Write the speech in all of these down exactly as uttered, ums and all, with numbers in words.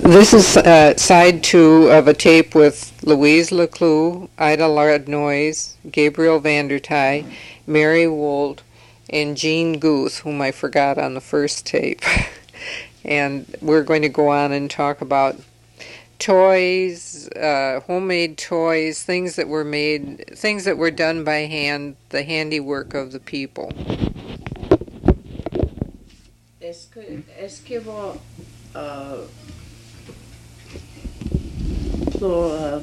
This is uh, side two of a tape with Louise Leclue, Ida Lardnois, Gabriel Vandertye, Mary Wold, and Jean Guth, whom I forgot on the first tape. And we're going to go on and talk about toys, uh, homemade toys, things that were made, things that were done by hand, the handiwork of the people. Est-ce que, est-ce que va euh, pour euh,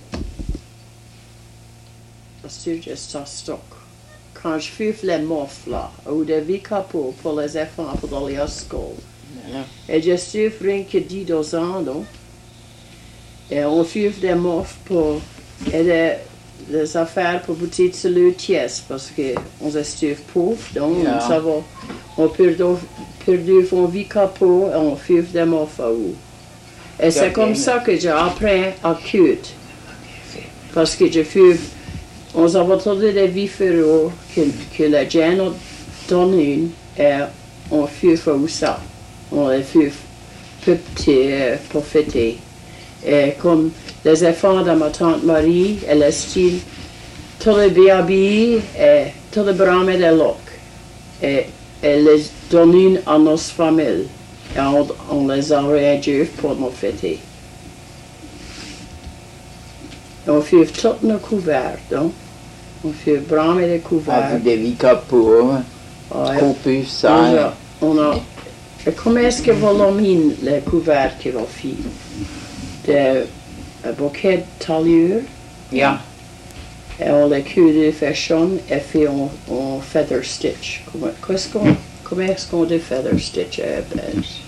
juste en stock quand je fais les mofs là ou des vies capot pour les enfants pour aller à l'école et je suis rien que dix douze ans donc et on fait des mofs pour et des, des affaires pour petites cellules parce que on est pauvre donc yeah. Ça va on peut perdu son vie capot et on fait des mofs à où. Et c'est comme ça que j'ai appris à cut. Parce que j'ai fait, on a entendu des vies féroces que, que les gens ont donné et on fait ça. On les fait petits pour fêter. Et comme les enfants de ma tante Marie, elle est style, tous les bien habillés et tous les bramés de l'oc. Et elle les donne à nos familles. Et on, on les a réduits pour nous fêter. Et on fait toutes nos couverts, donc. On fait bramer des couverts. Avec des vicapots, coupés, ça. On a. Et comment est-ce que vous l'omine les couverts que vous faites? Des bouquets de taliure. Yeah. Et on les coud de fashion et fait en, en feather stitch. Comment, qu'est-ce qu'on, comment est-ce qu'on dit feather stitch à Belge?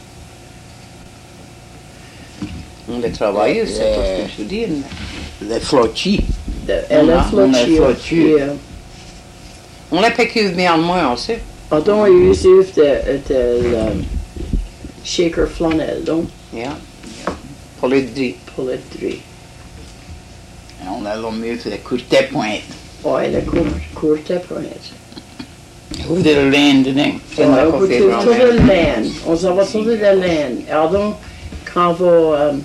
On les travaille, c'est ce que je dis. Les flottis. Les flottis, oui. On les pécuve bien moins aussi. Ah, donc, ils utilisent de shaker flanelle, donc. Yeah. Pour le dri. Pour le dri. On a le mieux fait les courtes pointes. Oui, les courtes pointes. Hoe de laine, denk ik. Oui, on peut tout de laine. On a tout de laine. Alors donc, quand vous... Um,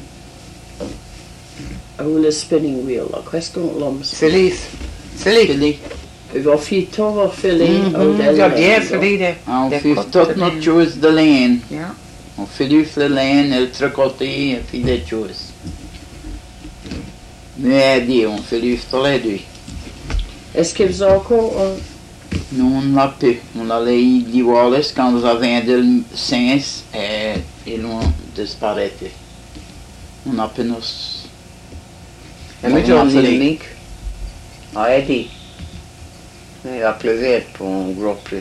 ou le spinning wheel, là, qu'est-ce qu'on l'aime? Philippe. Philippe. Il va faire tout, va filer ou de laine. Ja, bien Philippe. On fait toutes nos choses de laine. On fait de laine, le tricoter, on fait des choses. Mais dit, on fait du les deux. Est-ce que vous avez encore un... Nous, on l'a peu. On a les Diwalis quand nous avons de sens et ils ont disparu. On a peu nos... Et moi, j'en ai une link. Ah, Eddie. Il a pleuvé pour un gros prix.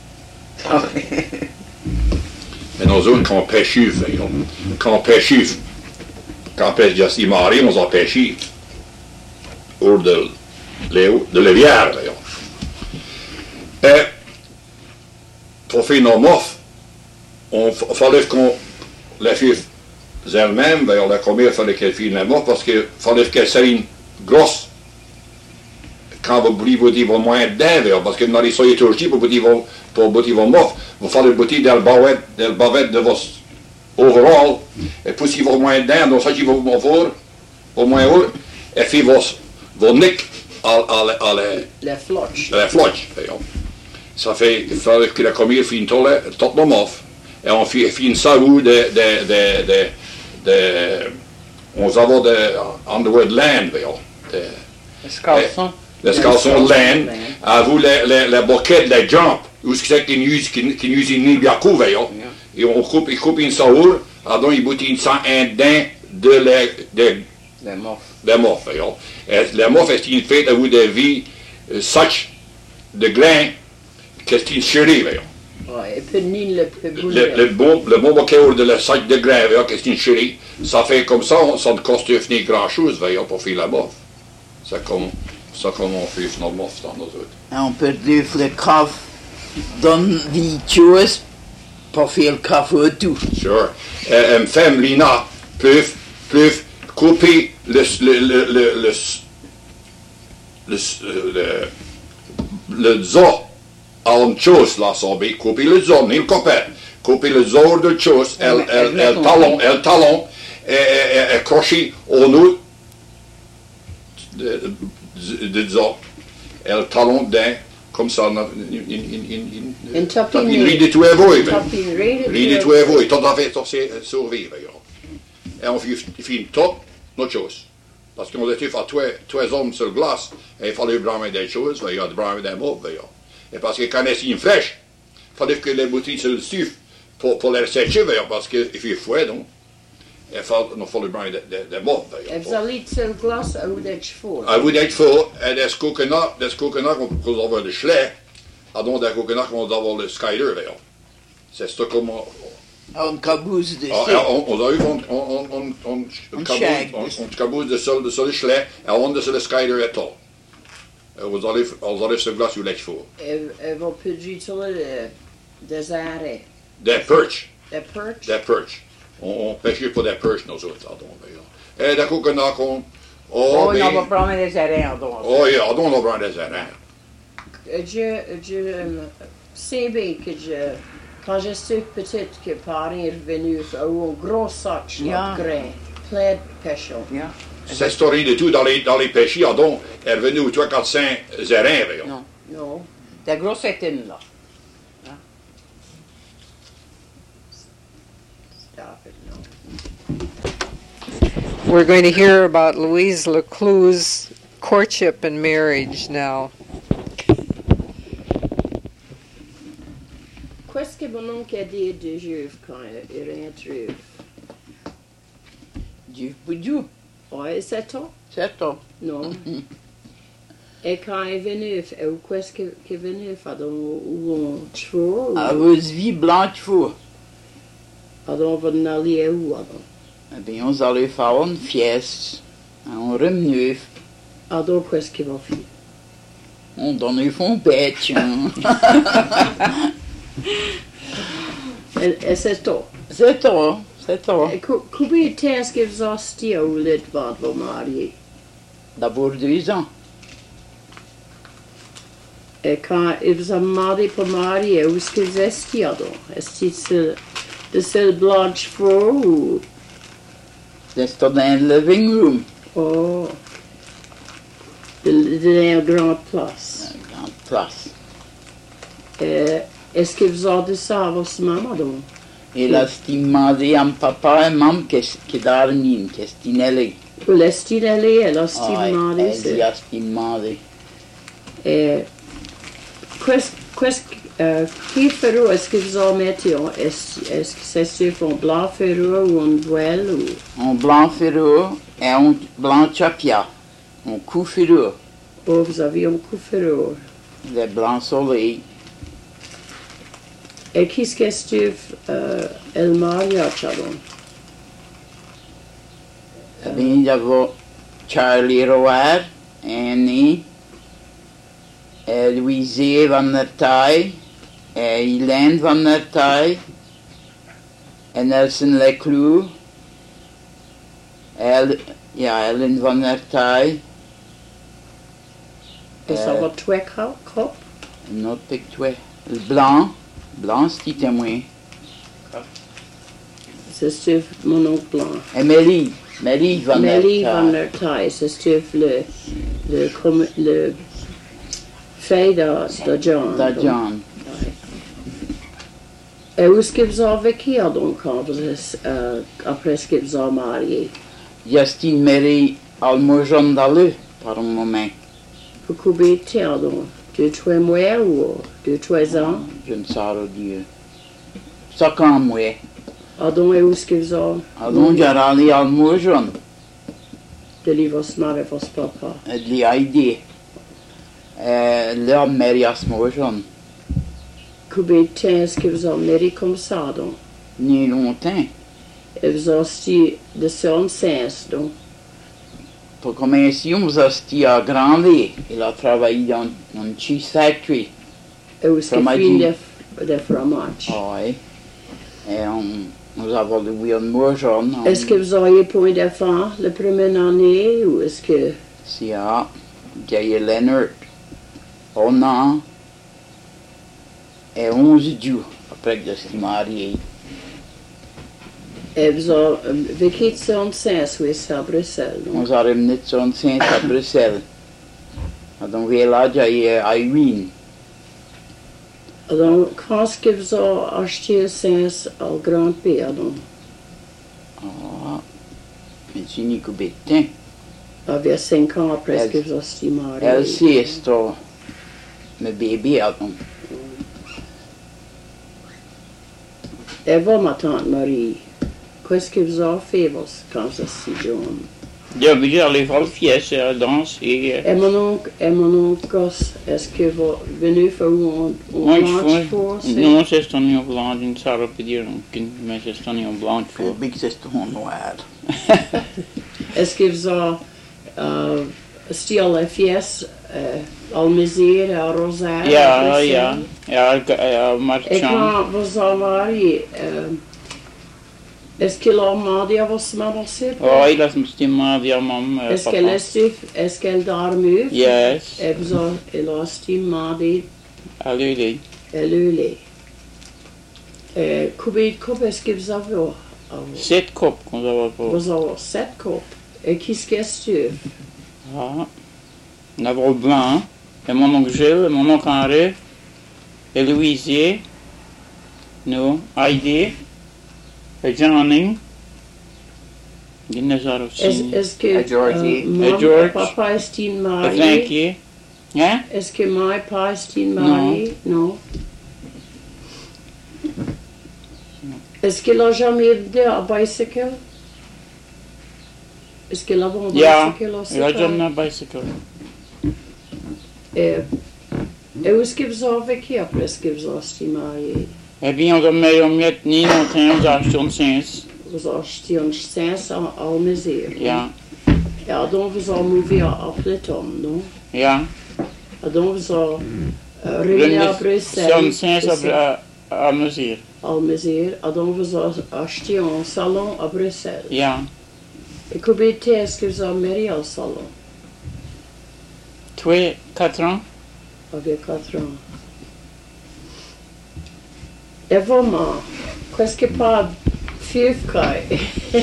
Mais dans une qu'on pêche, quand pêche, quand pêche de marée, on s'en pêche. Ou de, de l'évière, d'ailleurs. Et pour faire nos mofs, il fallait qu'on les fasse elles-mêmes, d'ailleurs, la commère, il fallait qu'elles fassent les mofs parce qu'il fallait qu'elles soient grosses. Quand vous voulez vous dire vos moyens dedans, parce que dans les soyez toujours pour bâtir vos, pour bâtir vos mofs, vous fallait bâtir des bavettes, des bavettes de vos overall, et puis si vos moyens dedans, donc ça, qui vos montfort, au moins haut, et puis vos, vos nicks à, à, à les flotches. Les flotches, d'ailleurs. Ça fait, il fallait que la commère fasse toutes nos mofs, et on fait, fait une sarou de, de, de, de, de, on avait de underwear de laine, d'ailleurs. Les caleçons. Les caleçons de laine, à vous les, les, les boquets de la jump, où c'est qu'ils n'usent qu'ils n'usent ni bien couver, d'ailleurs. Et on coupe, ils coupent une sarou, alors ils boutent une sang indien de les, de, les mofs. Les mofs, d'ailleurs. Les mofs, c'est une fête à vous de vie, such de grain, que c'est une chérie, d'ailleurs. Oui, et puis ni le plus le, le bon, le bon bouquet de la sac de grain, d'ailleurs, que c'est une chérie, ça fait comme ça, ça ne coste ni grand-chose, d'ailleurs, pour faire la mof. C'est comme ça qu'on fait nos mofs dans nos autres. On peut dire que le caf donne des choses pour faire le caf au tout. Sure. Une femme, Lina, peut, peut couper le, le, le, le, le, le, le, le, le zoo à une chose, là, ça va couper le zoo, ni le copain, couper le zoo de chose, elle, elle, elle talon, elle talon, est accrochée au nœud de, de, de, disons, et le talon dedans, comme ça, une tapine. Il rit de tout et vous, il Tapine, rit de tout et vous, il tente en fait de survivre. Et on fait une top, notre chose. Parce qu'on était fait trois hommes sur le glace, et il fallait branler des choses, il y a de branler des mots. Et parce que quand il y a une flèche, il fallait que les bouteilles se le suivent pour, pour les sécher, parce qu'il fait fouet, donc. Il fallait branler des mots. Et vous allez sur le glace à vous d'être fort. À vous d'être fort, et des coconuts, des coconuts qu'on avoir le chalet, et donc des coconuts qu'on avoir le skider. C'est ça comme... On caboose de ça. On arrive, on caboose de ça, de ça le chalet, et on de ça le skider et tout. Vous allez sur le glace, vous l'êtes fort. Et vous pouvez utiliser des arrêts. Des perches. Des perches? Des perches. On pêchait pour des perches, nous autres. Et des coconuts qu'on... Oh, on va prendre des arrêts, donc. Oh, oui, on va prendre des arrêts. Je sais bien que je... Quand j'étais petite, que parents est revenu avec un gros sac de grains, plein de pêches. Cette story de tout dans les, dans les pêchis, donc, est revenue aux trois quatre cinq zérins. Non. Non. Des grosses étines, là. Stop it, no. We're going to hear about Louise Lecloux's courtship and marriage now. Qu'est-ce que mon oncle a dit de Juif quand il est rentré? Juif Boudjou. Oui, c'est ça? C'est ça. Non. Et quand il est venu, qu'est-ce qu'il est venu faire? Où on chevaux? À vos vies blanches fous. Alors, on va aller où alors? Eh bien, on allait faire une fieste. On remet. Alors, qu'est-ce qu'il va faire? On donne un fond bête. Et c'est tout. C'est tout, c'est tout. Combien de temps est-ce que vous avez au lit de vous marier? D'abord deux ans. Et quand vous avez marié pour marier, où est-ce que vous étiez alors? Est-ce que de celle blanche froid ou? C'est dans le living room. Oh. De, de la grande place. Une grande place. Et est-ce que vous avez dit ça à votre maman donc? Et là, c'est demandé à mon papa et maman qu'est-ce qu'il a dormi, qu'est-ce qu'il a dit. Vous l'avez allé, elle a demandé ça. Elle a demandé. Et qu'est-ce que qui ferro est-ce que vous avez mis? Est-ce que c'est sur un blanc ferro ou un voile ou? Un blanc ferro et un blanc chapia. Un coup ferro. Oh, vous avez un coup ferro. Le blanc soleil. Et qu'est-ce que c'est euh, le mariage alors? Eh bien, il y avait Charlie Royer, Annie, et Louise van der Tay, et Hélène van der Tay, et Nelson Leclou, El, ja, Ellen van der Tay. Et ça va tuer quoi? Notre picture. Le blanc, blanc c'est témoin. C'est sur mon oncle blanc. Et Mélie, Mélie van der Tay. Mélie van der Tay, c'est sur le, le, le fait de, de John. De John. Et où est-ce que vous avez vécu donc euh, après ce que vous avez marié? Justine Marie Almojon Dalu, par un moment. Pour combien de temps donc? Deux, trois mois ou deux, trois ans? Je ne sais pas dire. Cinq ans, moi. Ah donc, et où est-ce que vous avez? Ah donc, j'ai allé à Almojon. De lui, votre mère et votre papa? De lui aider. Là, Marie Almojon. Combien de temps est-ce que vous avez marié comme ça donc? Ni longtemps. Et vous avez aussi de son sens donc? Pour commencer, on a été à Grandville. Il a travaillé dans une cheese factory. Et où est-ce qu'il fait des fromages? Oui. Et on, nous avons loué un mourgeon. Est-ce que vous auriez point d'enfants la première année ou est-ce que... C'est à Gaye Leonard. Un an et onze jours après que je suis marié. Eh, så, vilket sånt sens vi sa Brussel. Ons har hem net zo'n sens à Bruxelles. En dan wil hij Irene. Dan kanske vi sa arstil sens al Grand B. Dan. Ah, men si ni ko beten. Ja, vi har sen kan presque vi sa stimare. Elle ses då med baby att de. Jag var med tant Marie. Qu'est-ce que vous avez fait, vos, quand je suis jeune? Ja, vi allait faire le fies et danser. Är man nog, är man nog gas, est-ce que vous venez för un blanche för sig? Non, c'est ton nom blanc, une sarre på diron, mais c'est ton nom blanc för. Big sister hon noir. Est-ce que vous avez uh, stjäla fies, uh, almizir, rosaire? Ja, ja, ja, ja, Et marchand. quand vous avez, uh, est-ce que la maman a vos mamans c'est Ja, il a som stimma via mamma. Est-ce qu'elle est stif, est-ce qu'elle dorme? Yes. Et vous avez, elle a stimé, Allez, elle est. Eh, combien de coupes est-ce que vous avez? sept kopp qu'on va på. Vous avez sept coupes. Et qu'est-ce que c'est? Ja. Navrol blanc, et mon oncle Gilles, et mon oncle Henri, et Louisier, nous, Heidi, et Johnny. Guinnessar aussi. Est-ce est-ce que Et Georgie. euh, maman Et George. et papa est Et marié? Frankie. Hein? Est-ce que maman et papa est marié? Non. Est-ce qu'il a jamais aidé à bicycle? Est-ce qu'il a un Ja, bicycle aussi? jag har en bicycle. Et et où est-ce que vous avez vécu après ce que vous avez marié? Eh bien, on a mis om ett nio och ten år sens. Vous avez acheté un sens à Almezir? Ja, Ja, donc vous avez mouvé à Platon, non? ja. Ja, donc vous avez euh, revenu à Som Bruxelles. sens av Almazir. Almezir. Ja, donc vous avez acheté un salon à Bruxelles. Ja, Et combien de temps est-ce que vous avez marié au salon? två, quatre ans. Avec quatre ans. Et vraiment, presque pas fyrkaj. Parce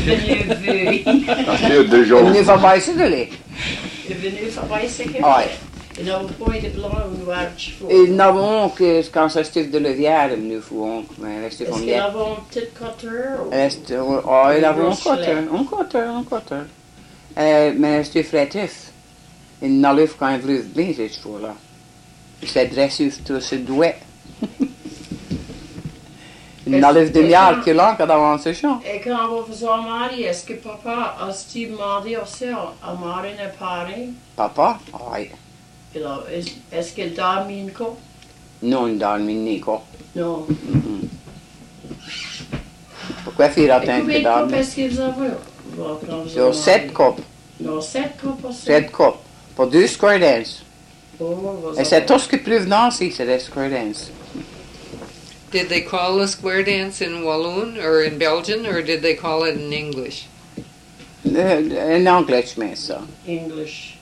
que de Är jour. ni från Bicycle? Är vi nu för bicycle? Ouais. Et là, vous pouvez de blanc ou noir de chevaux. Et non, que quand ça stif de levière, nous font, mais reste Est-ce qu'on qu'il y y a. avait un petit cutter? ou- Reste, ja, il avait un Rochelet. cutter, un cutter, un cutter. Eh, men reste frättif. En naluf kan vruv bli sig så là. C'est dress ut och så doué. Naluf de mjölk och lanka där var så så. Et quand vous vous avez marié, est-ce que papa a-t-il demandé aussi à Marine et Paris? Pappa? Aj, Il a- Est-ce est-ce qu'elle dort min coupe? non dans min niko. Non. Pourquoi fyra Et tänkte combien de där? coupes est-ce que vous avez? Bon, quand vous Så avez sept marié? kopp, Non, sept coupes aussi. sept kopp. På du square dance. Oh, vous Jag säger avez- torske pluv nasi så det square dance. Did they call a square dance in Walloon or in Belgian, or did they call it in English? En anglais med så. English.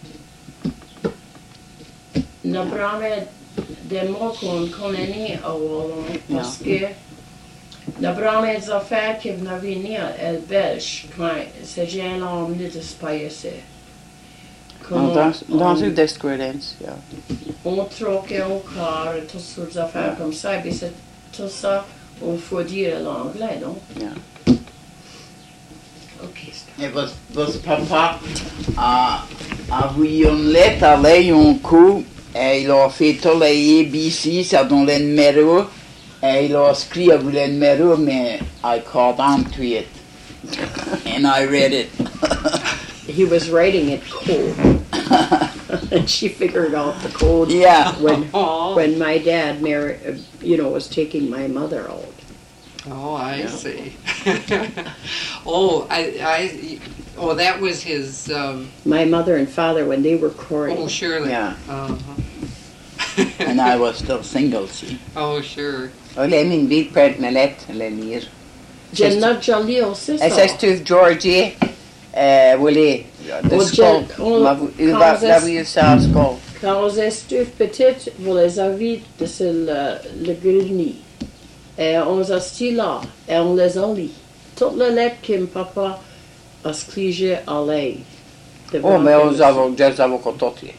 Nabrame de mokon koneni awolon parce que nabrame zafar que navini el belge quand c'est gênant en minute espace. Ja, dans, dans ut det square dance, ja. On troque au car tout sur zafar comme ça et c'est tout ça on faut dire l'anglais non? Ja. OK. Et votre, votre papa a, a vu une lettre aller un coup et il a fait tout les A B C, ça donne le numéro et il a écrit le numéro mais I caught on to it and I read it. He was writing it cold. And she figured out the code Yeah. when Oh, when my dad married, uh, you know, was taking my mother out. oh, I see. oh, I, I, oh, that was his. Um, My mother and father, when they were courting. oh, surely. Yeah. Uh-huh. And I was still single, see. Oh, sure. Och det är min big pert med lätt, eller lir. Jenna Jolly aussi, Jag ça. säger stuf Georgie, eh, Willie, the Och skull. Jen- hon- La Kansas- vi ju sa skull. Quand vous êtes petite, vous les avez de ce le, le grenier. Et on les a stis là, et on les a lit. toute la lettre que mon papa a scligé à l'ail. Oh, mais on avons déjà avons contenté.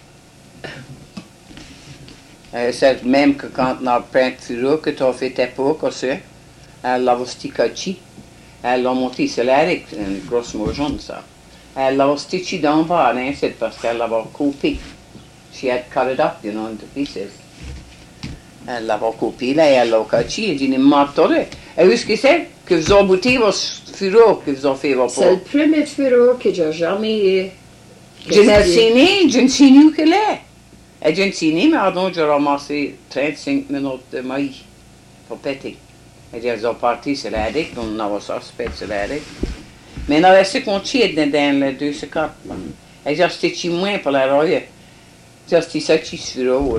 C'est même que quand on a peint sur que tu as fait tes pots, comme ça, elle l'a sticaci, elle l'a monté sur l'aric, une grosse mojon, ça. Elle l'a stitché d'en bas, hein, c'est parce qu'elle l'avait coupé. She had cut it up, you know, into pieces. Elle l'avait coupé, là, et elle l'a caché, et dit, il m'a toré. Et où est-ce que c'est? Que vous avez bouté vos furaux, que vous avez fait vos pots. C'est le premier furau que j'ai jamais eu. Je n'ai signé, je ne signe que là. Et je ne signe, mais donc j'ai ramassé trente-cinq minutes de maïs pour péter. Et j'ai sont partis sur la ric, on avait ça spécial sur la ric. Mais on a resté contié dans les deux secondes. Et j'ai stitché moins pour la roue. J'ai stitché ça sur le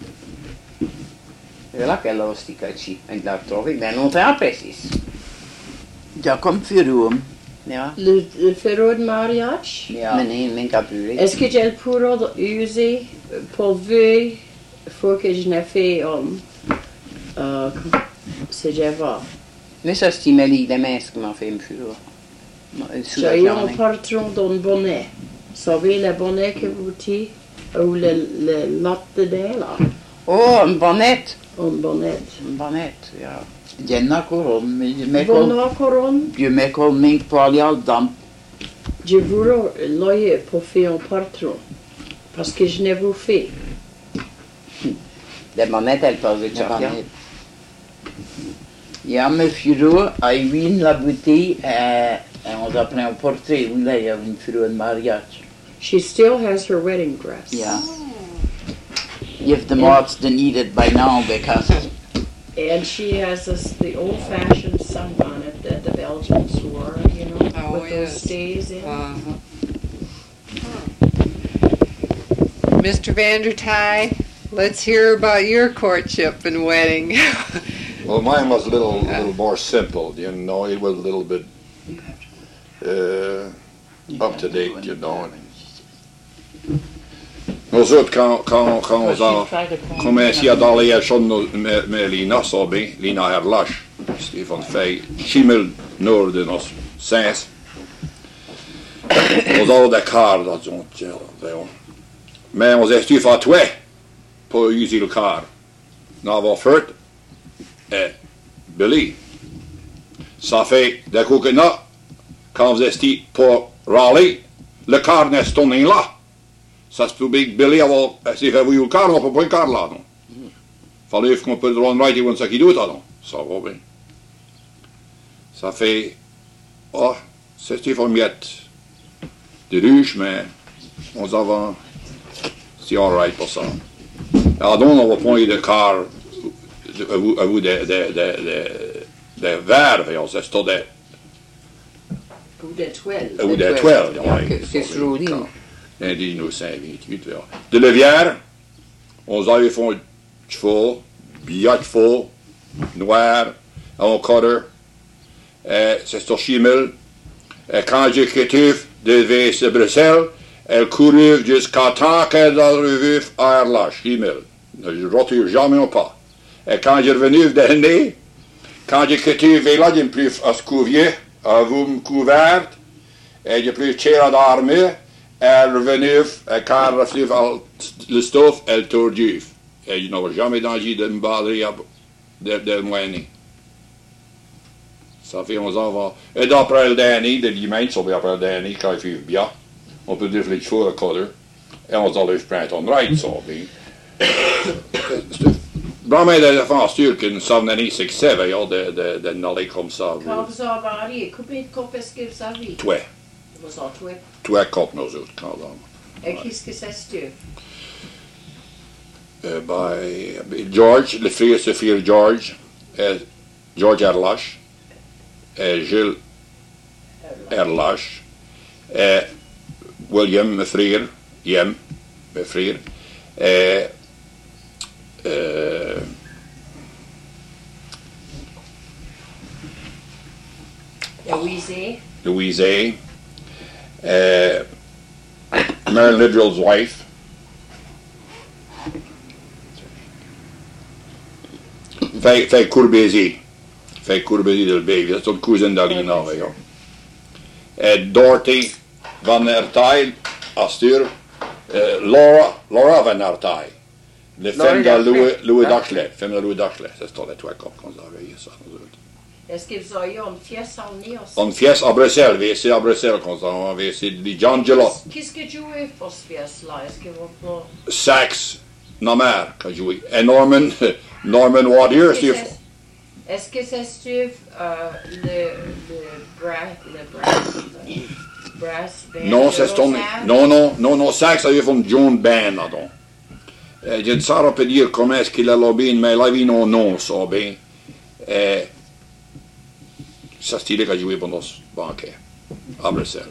c'est là qu'elle a stitché. Et je l'ai trouvé, mais non très précis. Ja, kom fyrum. Ja, Le, le furau de mariage? ja. Men in min kapure. Est-ce que j'ai le pourra user pour ver? Il faut que je n'ai fait um, uh, c'est Java. Mais ça stimule les mains qui m'ont fait un fureur. J'ai eu un patron d'un bonnet. Vous savez le bonnet que vous dites? Ou le, le latte de là? Oh, un bonnet. Un bonnet. Un bonnet, ja. Jenna koron, me Bon, kol, non, couronne. je me kol mink palial dam. Je voudrais l'oeil pour faire un patron. Parce que je n'ai pas fait. Les bonnettes, elles peuvent être Ja, chacun. nee. Ja, me fyro, ai win la bouteille, eh, en on a pris un portrait, où là, il y a une fyro de mariage. She still has her wedding dress. Ja. If the mods didn't eat it by now, because And she has this, the old-fashioned sunbonnet that the Belgians wore, you know, Oh, with yes. those stays in. Uh-huh. Mister Vandertye, let's hear about your courtship and wedding. Well, mine was a little, little more simple, you know. It was a little bit uh, up to date, you know. Nous autres, quand, quand, quand on a commencé à aller à Chon med, med Lina, så vi, Lina Herlach, Stefan Fej, Kimmel Norden och Säs. Och då det kar, då sånt, ja. Men on s'est fait toi på usil kar. När var fört, eh, Billy. Ça fait, det kokena, quand vous êtes på Raleigh, le car n'est stående là. Ça se peut Billy avoir, si fait vous le car, on peut pas le car là, non. Fallait qu'on peut le rendre right, on sait qui doit, non. Ça va bien. Ça fait, oh, c'est une miette de ruche, mais on s'avance, c'est all right pour ça. Alors, donc, on va prendre le car, à vous, à vous, des, des, des, des, des verres, voyons, c'est tout des, Ou des toiles. ou des toiles, Ja, ouais. c'est sur l'île. En die nu zijn vingt-huit wel. De Levière, on avait fait cheval, billet faux, noir, en cutter, c'est sur Schimmel. Et quand j'ai quitté de Bruxelles, elle courait jusqu'à temps qu'elle arrivait à la Schimmel. Je ne retire jamais pas. Et quand j'ai revenu d'année, quand j'ai quitté Villa, j'ai plus à Scouvier, à vous couvert, et j'ai plus cher d'armée. Elle revenue, elle car le stof, elle tordu. Et je n'avais jamais danger de me battre de, de moigner. Ça fait onze ans. Et d'après le dernier, de dimanche, ou après le dernier, quand il fait bien, on peut dire les chevaux à coller. Et on s'en lève prendre en right, ça bien. Vraiment, de la France turque, nous sommes dans les succès, de, de, de n'aller comme ça. Quand vous avez arrivé, combien de copes est-ce que vous avez? Toi. Vous en toi. Toi, copes, nous autres, quand on. Et qu'est-ce que ça se dit? Uh, by George, le frère, ce frère George, uh, George Erlach, uh, Gilles Erlach, uh, William, mijn frère, Jem, mijn frère, uh, uh, Louise. Louise, uh, Marilyn Lidrell's wife, Fay, Fay Courbézy, Fej Kurbedi del Baby, dat is tot Cousin d'Alina, ja. En Dorothy van Ertail, Astur, uh, Laura, Laura van Ertail. Le femme de Louis, Louis Dachlet, femme de Louis Dachlet, det står det tror jag kom så där så. Est-ce qu'ils ont eu une pièce en nez aussi? En pièce à Bruxelles, vi ser à Bruxelles comme ça, on va essayer de John Gelot. Qu'est-ce que tu jouais pour cette pièce-là? Est-ce qu'ils vont pas... Sax, Namer, qui joue. Et Norman, Norman Wadier, c'est... Est-ce que c'est Steve, euh, le, le brass, le brass, le brass band? Non, c'est ton... Non, non, non, non, sax, c'est från John Band, là, donc. Je ne sais pas dire comment est-ce qu'il a lobby, mais la vie non, non, ça, bien. Et... Ça, c'est il qui a joué pour nos banquets, à Bruxelles.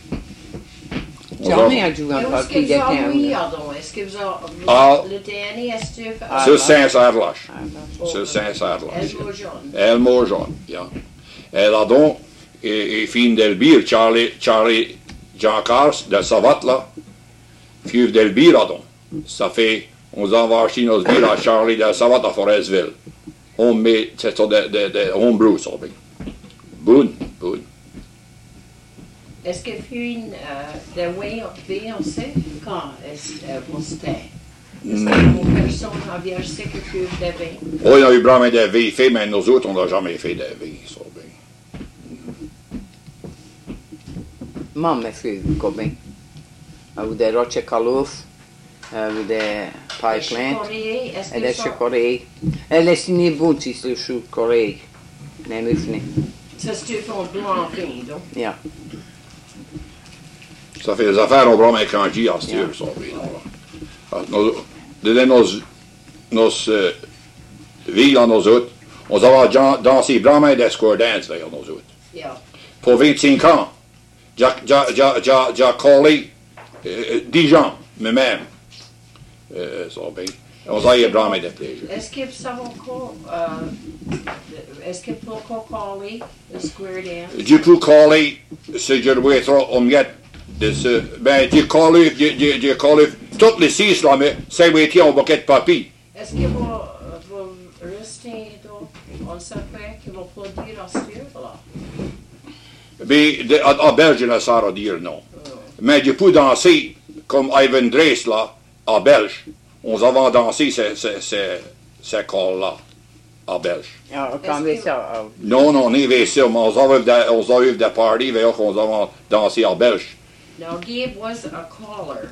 Johnny a joué un Est-ce parti que de vous avez temps. oui, Adon? Est-ce que vous Ah. avez le dernier, est-ce que... Sur Saint-Sarlache. Oh, Sur Saint-Sarlache. Elmo John. Elmo John, ja. Et là donc, et, et fin del bir, Charlie, Charlie Giancars, de Savat là, fiuve del bir là donc. Ça fait, on s'en va acheter nos bières à Charlie de Savat à Forestville. On met, c'est ça, de, de, de homebrew, ça, bien. Boon, boon. Est-ce que Fune, euh, de V O C, quand est-ce que c'était? Est-ce que vos personnes avaient sais que tu de vin? Oh, il y a eu vraiment des vies fait, mais nous autres, on n'a jamais fait des vies, ça, bien. Mamma fyr kobbing. Av det roche kaluf. Av det pipeline. Est-ce Eller que ça... chokoré. Eller sini bunti sur chokoré. Nej, mufni. Ça, c'est un blanc vin, donc? Ja. Ça fait des affaires au bras avec un G à styr, ça, bien. Det är nos, nos uh, vila nos ut. Och så var dansé bra med det square dance där nos ut. Ja. På vingt-cinq ans, jag, jag, jag, jag, jag collé uh, Dijon med même. Uh, så bien. Och så är bra med det plaisir. Est-ce que ça va encore... Euh, est-ce que pour encore caller le square dance? Du peux coller ce que je dois trop om yet. De ce, ben, du coller, du, du, du coller, toutes les six là, mais ça va être un bouquet de papier. Est-ce que vous, vous restez donc, on s'appelle que vous produire en styr, là? Mais de, à, à Belge, on ça à dire non. Mais du peux danser comme Ivan Drees là, à Belge. On va danser ces, ces, ces, ces calls-là, à Belge. Ja, kan vi så av. Non, non, ni vet ça, mais on va vivre des parties, mais on va danser à Belge. Now, Gabe was a caller,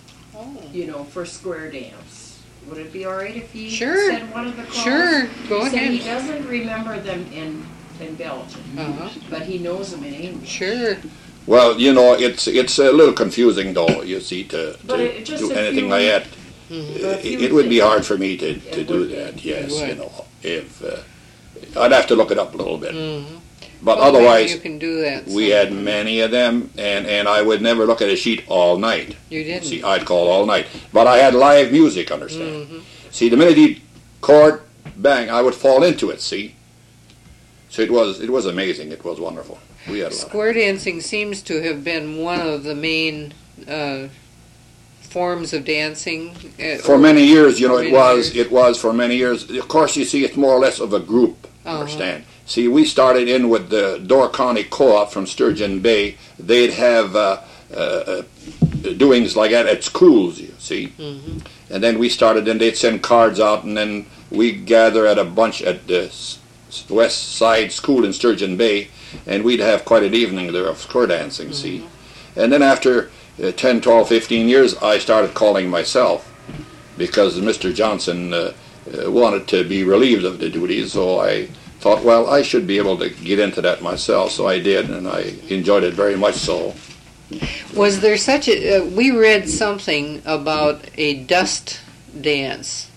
you know, for square dance. Would it be all right if he Sure. said one of the calls? Sure, go He said he ahead. doesn't remember them in, in Belgium, Uh-huh. but he knows them in English. Sure. Well, you know, it's it's a little confusing, though, you see, to, But to it- just do a anything few- like that. Mm-hmm. a It, few it would be things. hard for me to, to It do would be. that, yes, would. you know, if, uh, I'd have to look it up a little bit. Mm-hmm. But Well, maybe otherwise, you can do that. we had many of them, and, and I would never look at a sheet all night. You didn't. See, I'd call all night. But I had live music, understand? Mhm. See, the minute he'd chord, bang, I would fall into it, see? So it was it was amazing. It was wonderful. We had a lot. Square dancing seems to have been one of the main uh, forms of dancing. uh, For many years, you know, For it many was, years. it was for many years. Of course, you see, it's more or less of a group, Uh-huh. understand? See, we started in with the Door County Co-op from Sturgeon Bay. They'd have uh, uh, uh, doings like that at schools, you see. Mhm. And then we started, and they'd send cards out, and then we'd gather at a bunch at the s- s- West Side School in Sturgeon Bay, and we'd have quite an evening there of square dancing, see. And then after uh, ten, twelve, fifteen years, I started calling myself, because Mister Johnson uh, uh, wanted to be relieved of the duties, so I thought, well, I should be able to get into that myself, so I did, and I enjoyed it very much so. Was there such a? Uh, we read something about a dust dance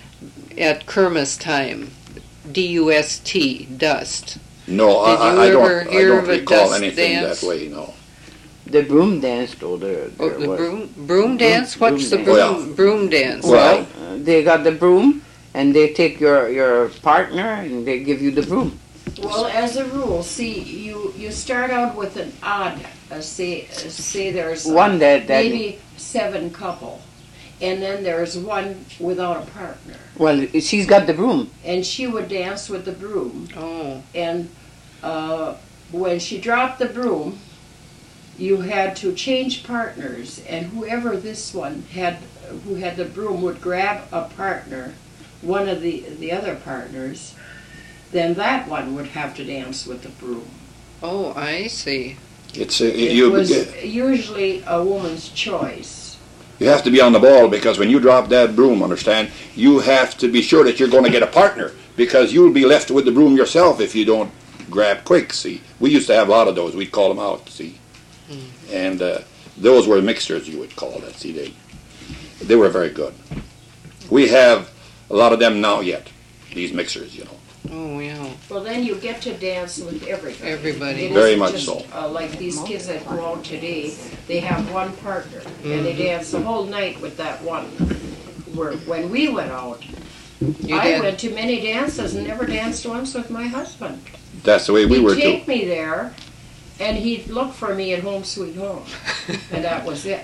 at Kermis time. D U S T, dust. No, Did I, you I, I ever don't, I hear don't of a recall dust anything dance? that way, no. The broom dance då there. Oh, there the was. broom broom dance. What's the broom broom dance. broom dance? Well, Uh, they got the broom and they take your your partner and they give you the broom. Well, as a rule, see, you, you start out with an odd, uh, say, uh, say there's uh, One that that maybe seven couple. and then there's one without a partner. Well, she's got the broom. And she would dance with the broom. Oh. And uh, when she dropped the broom, you had to change partners, and whoever this one had, who had the broom, would grab a partner, one of the the other partners, then that one would have to dance with the broom. Oh, I see. It's uh, It you. was usually a woman's choice. You have to be on the ball because when you drop that broom, understand, you have to be sure that you're going to get a partner because you'll be left with the broom yourself if you don't grab quick. See, we used to have a lot of those. We'd call them out. See. And uh, those were mixtures, you would call that. See, they, they were very good. We have a lot of them now yet, these mixers, you know. Oh, yeah. Well, then you get to dance with everybody. Everybody. It Very isn't much just, so. Uh, like these kids that go out today, they have one partner, and they dance the whole night with that one. Where, when we went out, You I did. went to many dances and never danced once with my husband. That's the way we He'd were too. take me there, and he'd look for me at Home Sweet Home, and that was it.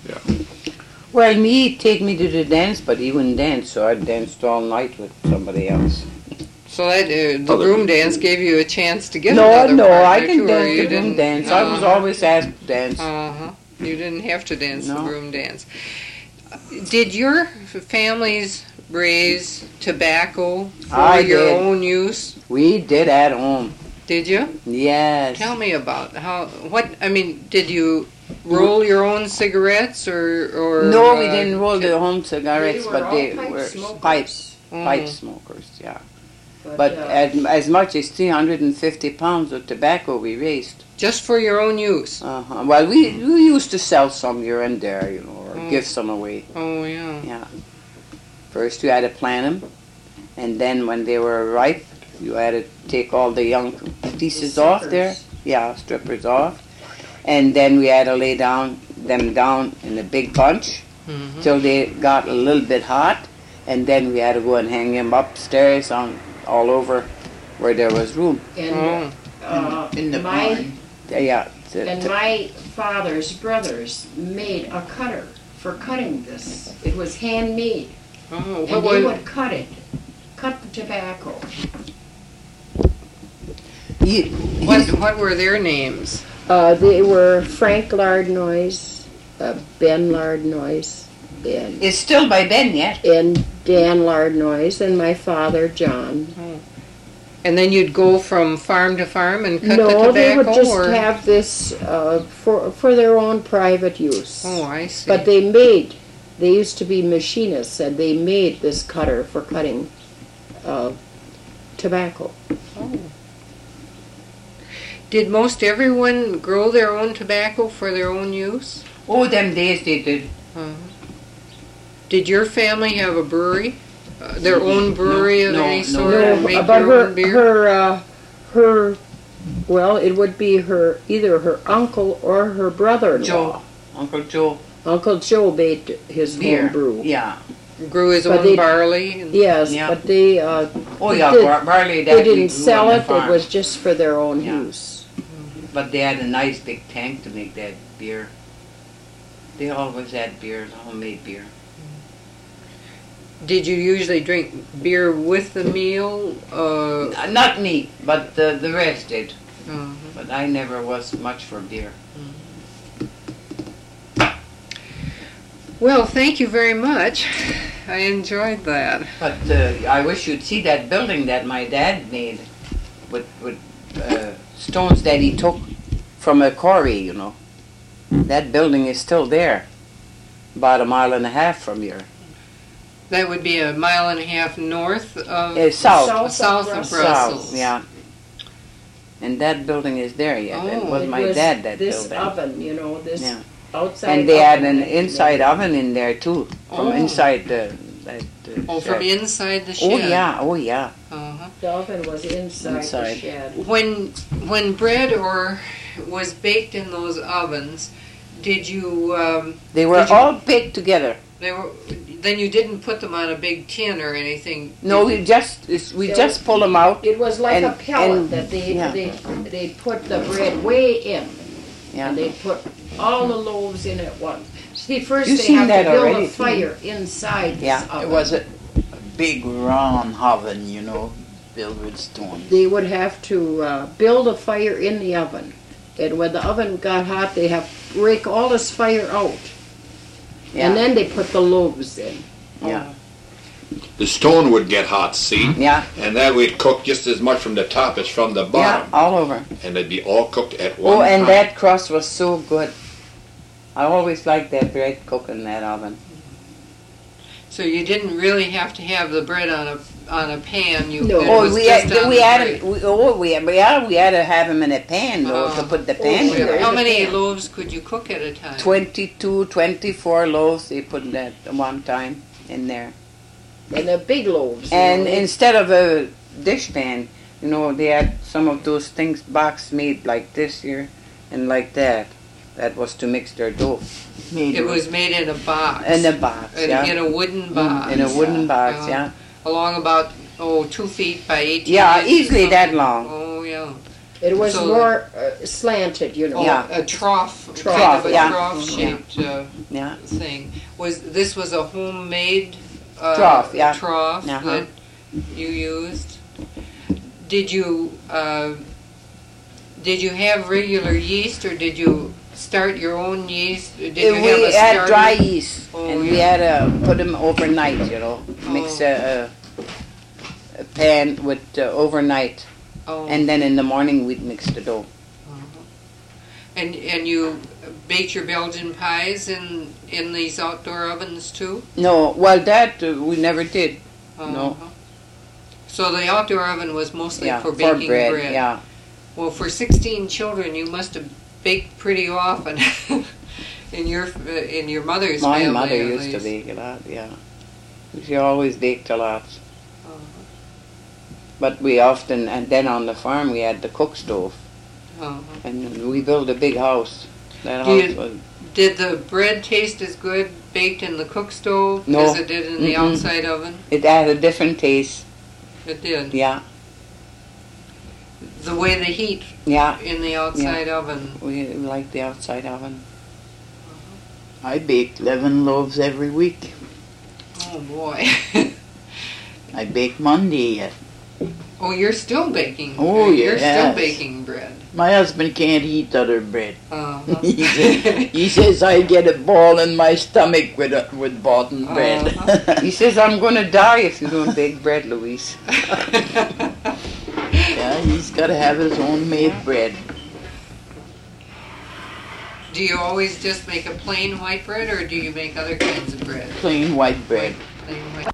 Well, me, he'd take me to the dance, but he wouldn't dance, so I danced all night with somebody else. So that uh, the Other broom people. dance gave you a chance to get No, another no, I partner, can too, or dance you the broom didn't- dance. I was Uh-huh. always asked to dance. Uh-huh. You didn't have to dance the No. broom dance. Did your families raise tobacco for I your did. own use? We did at home. Did you? Yes. Tell me about how. What I mean, did you roll your own cigarettes or or? No, we uh, didn't roll the home cigarettes, They were but all they pipe were smokers. pipes, Mm. pipe smokers, yeah. But, But uh, as, as much as three hundred fifty pounds of tobacco we raised. Just for your own use. Uh-huh. Well, we, we used to sell some here and there, you know, or Mm. give some away. Oh yeah. Yeah. First you had to plant them, and then when they were ripe, you had to take all the young pieces the off there. suckers. Yeah, strippers off. And then we had to lay down them down in a big bunch Mhm. till they got a little bit hot, and then we had to go and hang them upstairs on all over where there was room. And Oh. uh, In the my barn. Yeah. to- and to- my father's brothers made a cutter for cutting this. It was handmade, Oh, and what they was? would cut it, cut the tobacco. Ye- What, he's- what were their names? Uh, they were Frank Lardnois, uh, Ben Lardnois, and, It's still by Ben yet. and Dan Lardnois, and my father, John. And then you'd go from farm to farm and cut the no, tobacco, they would just or? have this uh, for, for their own private use. Oh, I see. But they made, they used to be machinists, and they made this cutter for cutting uh, tobacco. Did most everyone grow their own tobacco for their own use? Oh, them days they did. Uh, did your family have a brewery? Uh, their own brewery of no, any no. sort? No, or make but their her, own beer? her, uh, her, well, it would be her, either her uncle or her brother-in-law. Joe, Uncle Joe. Uncle Joe made his Beer. home brew. Yeah. Grew his but own they- barley? And, Yes, Yeah. but they, uh, Oh They yeah, did- bar- barley that they we didn't grew sell on the it, it farm. was just for their own Yeah. use. But they had a nice big tank to make that beer. They always had beer, homemade beer. Did you usually drink beer with the meal? Uh, Uh, Not me, but the, the rest did. uh, But I never was much for beer. well, thank you very much. I enjoyed that. But uh, I wish you'd see that building that my dad made with, with uh, stones that he took from a quarry, you know. That building is still there, about a mile and a half from here. That would be a mile and a half north of Uh, south. South south of Brussels. Brussels. South, yeah. And that building is there yet. It Oh. was It my was dad that this built that. oven, you know, this Yeah. outside And they had oven an that he inside made. oven in there too, from Oh. inside the. That, uh, Oh, from shed. inside the shed. Oh yeah, oh yeah. Uh-huh. The oven was inside, Inside. the shed. When when bread or was baked in those ovens, did you um, They were Did you- all baked together. they were then you didn't put them on a big tin or anything? No, did we just it's- we They just pull them out. It was like And- a pellet and- that they, yeah. they they put the bread way in, Yeah. And they put all the loaves in at once. See, first You've they seen have that to build already, a too. fire inside Yeah, this oven. It was a, a big round oven, you know, built with stone. They would have to uh, build a fire in the oven. And when the oven got hot, they have to rake all this fire out. Yeah. And then they put the loaves in. Yeah. The stone would get hot, see? Yeah. And that would cook just as much from the top as from the Yeah, bottom. all over. And they'd be all cooked at one Oh, time. and that crust was so good. I always liked that bread cooked in that oven. So you didn't really have to have the bread on a on a pan. You No. it Oh, was we just had on we the had grate. we, oh we had, yeah we had to have them in a pan though Oh. to put the pan Oh, in yeah. there. How the many pan. loaves could you cook at a time? twenty-two, twenty-four loaves they put that one time in there. And the big loaves. you And know. instead of a dish pan, you know, they had some of those things box made like this here and like that. That was to mix their dough Made It with- was made in a box. in a box, in, yeah, in a wooden Mm, box. in a wooden box, Uh, yeah. Along about oh two feet by eighteen. Yeah, inches, easily that something. long. Oh yeah. It was so- more uh, slanted, you know. Oh, Yeah. a trough, Trough, kind of a yeah. trough shaped uh, Yeah. thing. Was this was a homemade uh, Trough, yeah. trough Uh-huh. that you used? Did you uh, did you have regular yeast or did you start your own yeast? Did you Uh, have we a had starter? dry yeast, Oh, and we yeah. had to put them overnight, you know, mix Oh. a, a, a pan with uh, overnight, Oh. and then in the morning we'd mix the dough. And and you baked your Belgian pies in in these outdoor ovens too? No, well that uh, we never did. No. Uh-huh. So the outdoor oven was mostly Yeah, for baking bread, bread. yeah. Well, for sixteen children, you must have baked pretty often. in your in your mother's My family. mother at used to least. bake a lot, yeah. She always baked a lot. Uh-huh. But we often, and then on the farm we had the cook stove, Uh-huh. and we built a big house. That Do house you- was, Did the bread taste as good baked in the cook stove No. as it did in the Mm-mm. outside oven? it had a different taste, It did. yeah, The way the heat yeah. in the outside oven. We liked the outside oven. I baked eleven loaves every week. Oh boy. I bake Monday yet. Oh, you're still baking. Oh, You're still yes. baking bread. My husband can't eat other bread. Uh-huh. He says, he says I get a ball in my stomach with uh, with boughten bread. Uh-huh. He says, I'm going to die if you don't bake bread, Louise. Yeah, he's got to have his own made bread. Do you always just make a plain white bread, or do you make other kinds of bread? Plain white bread. Plain white.